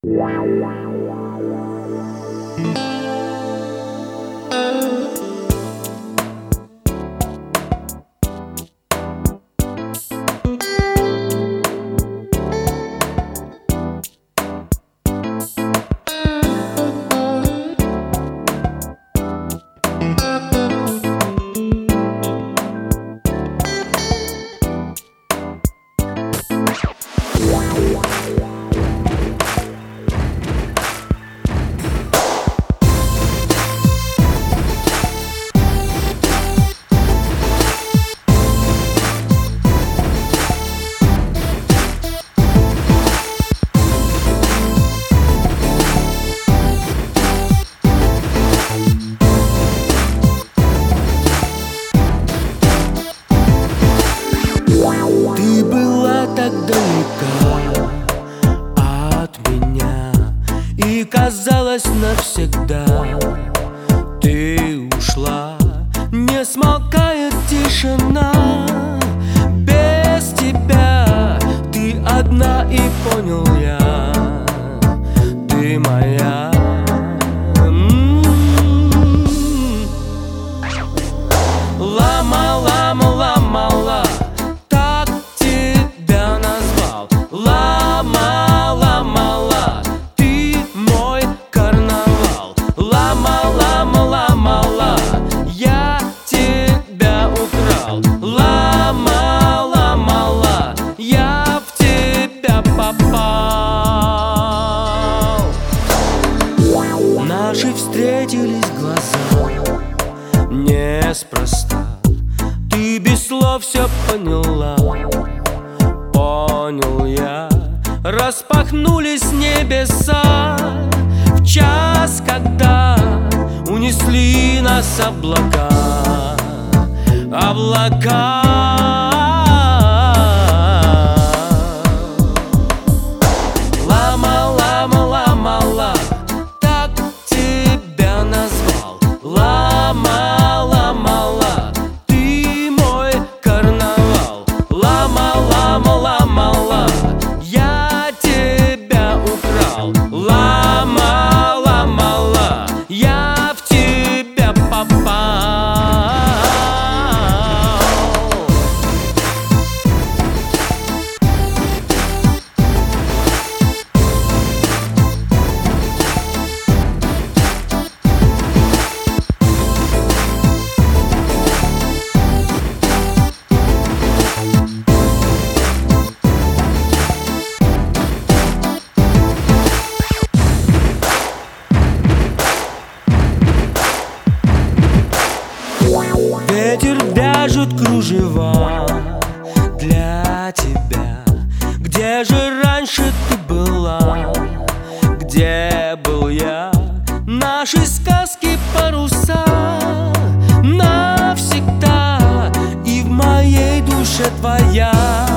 Ты была так далека от меня, и казалось навсегда. Ты ушла, не смолкает тишина. Без тебя ты одна, и понял я, ты моя. Лама, лама, лама, ла, так тебя назвал. Лама, лама, ла, ты мой карнавал. Лама, лама, лама, ла, я тебя украл. Лама, лама, ла, я в тебя попал. Наши встретились глаза неспроста. Ты без слов все поняла. Понял я, распахнулись небеса. В час, когда унесли нас облака. Облака. Лама, лама, лама, ла, так тебя назвал. Лама, лама, ла, ты мой карнавал. Лама, лама, лама, ла, я тебя украл. Лама, лама, ла, я в тебя попал. Ветер вяжет кружева для тебя. Где же раньше ты была? Где был я? Наши сказки паруса навсегда, и в моей душе твоя.